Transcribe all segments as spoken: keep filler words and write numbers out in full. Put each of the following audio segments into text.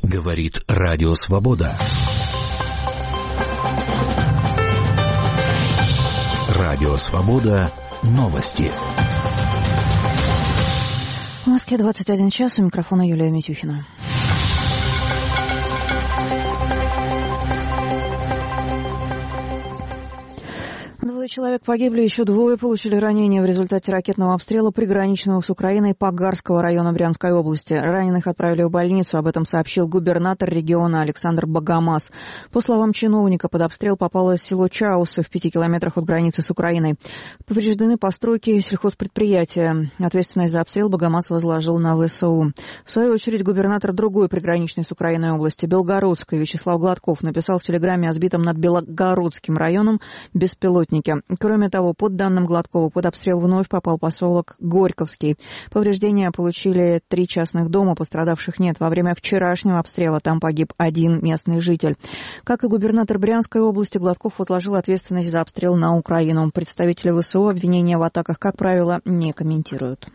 Говорит Радио Свобода. Радио Свобода. Новости. В Москве двадцать один час. У микрофона Юлия Митюхина. Двое человек погибли, еще двое получили ранения в результате ракетного обстрела приграничного с Украиной Пагарского района Брянской области. Раненых отправили в больницу, об этом сообщил губернатор региона Александр Богомаз. По словам чиновника, под обстрел попало село Чаусы в пяти километрах от границы с Украиной. Повреждены постройки сельхозпредприятия. Ответственность за обстрел Богомаз возложил на ВСУ. В свою очередь, губернатор другой приграничной с Украиной области, Белгородской, Вячеслав Гладков, написал в телеграмме о сбитом над Белгородским районом беспилотнике. Кроме того, под данным Гладкова, под обстрел вновь попал поселок Горьковский. Повреждения получили три частных дома, пострадавших нет. Во время вчерашнего обстрела там погиб один местный житель. Как и губернатор Брянской области, Гладков возложил ответственность за обстрел на Украину. Представители ВСУ обвинения в атаках, как правило, не комментируют.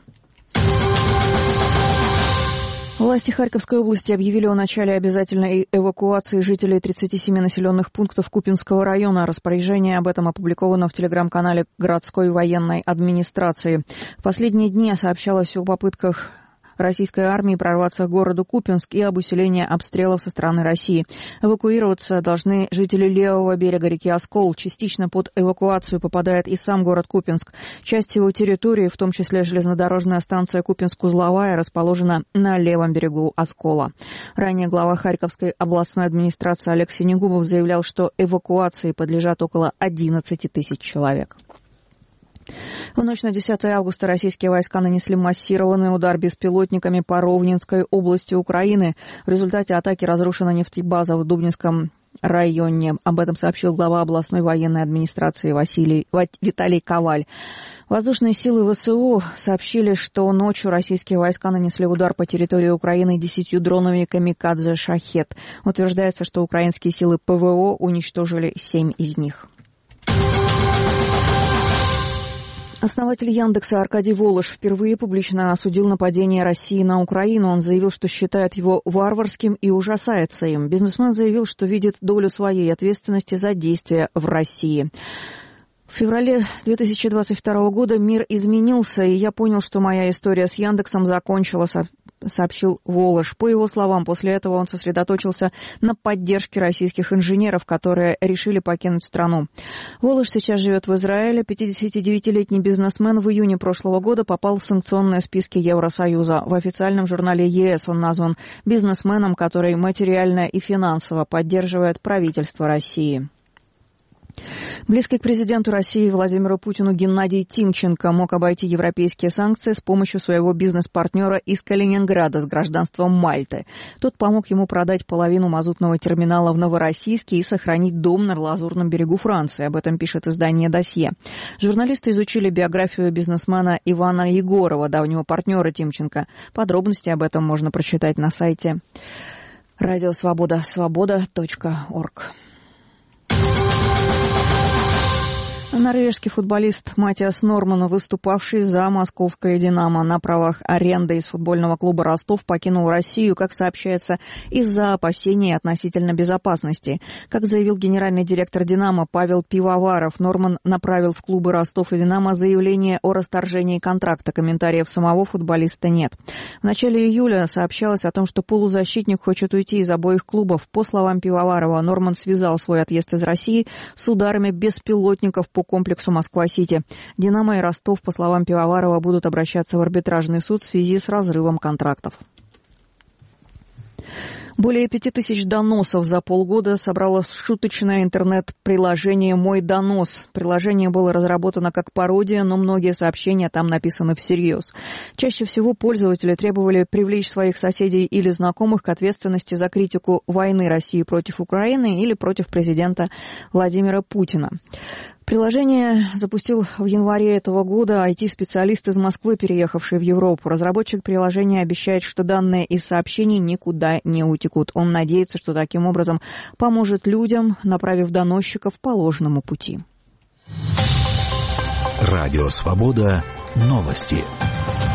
Власти Харьковской области объявили о начале обязательной эвакуации жителей тридцати семи населенных пунктов Купинского района. Распоряжение об этом опубликовано в телеграм-канале городской военной администрации. В последние дни сообщалось о попытках российской армии прорваться к городу Купинск и об усилении обстрелов со стороны России. Эвакуироваться должны жители левого берега реки Оскол. Частично под эвакуацию попадает и сам город Купинск. Часть его территории, в том числе железнодорожная станция Купинск-Узловая, расположена на левом берегу Оскола. Ранее глава Харьковской областной администрации Олег Синегубов заявлял, что эвакуации подлежат около одиннадцати тысяч человек. В ночь на десятое августа российские войска нанесли массированный удар беспилотниками по Ровненской области Украины. В результате атаки разрушена нефтебаза в Дубнинском районе. Об этом сообщил глава областной военной администрации Василий, Виталий Коваль. Воздушные силы ВСУ сообщили, что ночью российские войска нанесли удар по территории Украины десятью дронами «Камикадзе Шахед». Утверждается, что украинские силы ПВО уничтожили семь из них. Основатель Яндекса Аркадий Волош впервые публично осудил нападение России на Украину. Он заявил, что считает его варварским и ужасается им. Бизнесмен заявил, что видит долю своей ответственности за действия в России. В феврале две тысячи двадцать второго года мир изменился, и я понял, что моя история с Яндексом закончилась, сообщил Волош. По его словам, после этого он сосредоточился на поддержке российских инженеров, которые решили покинуть страну. Волош сейчас живет в Израиле. пятидесятидевятилетний бизнесмен в июне прошлого года попал в санкционные списки Евросоюза. В официальном журнале ЕС он назван бизнесменом, который материально и финансово поддерживает правительство России. Близкий к президенту России Владимиру Путину Геннадий Тимченко мог обойти европейские санкции с помощью своего бизнес-партнера из Калининграда с гражданством Мальты. Тот помог ему продать половину мазутного терминала в Новороссийске и сохранить дом на Лазурном берегу Франции. Об этом пишет издание «Досье». Журналисты изучили биографию бизнесмена Ивана Егорова, давнего партнера Тимченко. Подробности об этом можно прочитать на сайте радио свобода свобода точка орг. Норвежский футболист Матиас Норман, выступавший за московское «Динамо» на правах аренды из футбольного клуба «Ростов», покинул Россию, как сообщается, из-за опасений относительно безопасности. Как заявил генеральный директор «Динамо» Павел Пивоваров, Норман направил в клубы «Ростов» и «Динамо» заявление о расторжении контракта. Комментариев самого футболиста нет. В начале июля сообщалось о том, что полузащитник хочет уйти из обоих клубов. По словам Пивоварова, Норман связал свой отъезд из России с ударами беспилотников по комплексу Москва-Сити. «Динамо» и «Ростов», по словам Пивоварова, будут обращаться в арбитражный суд в связи с разрывом контрактов. Более пяти тысяч доносов за полгода собрало шуточное интернет-приложение «Мой донос». Приложение было разработано как пародия, но многие сообщения там написаны всерьез. Чаще всего пользователи требовали привлечь своих соседей или знакомых к ответственности за критику войны России против Украины или против президента Владимира Путина. Приложение запустил в январе этого года ай ти-специалист из Москвы, переехавший в Европу. Разработчик приложения обещает, что данные из сообщений никуда не утекут. Он надеется, что таким образом поможет людям, направив доносчиков по ложному пути. Радио «Свобода». Новости.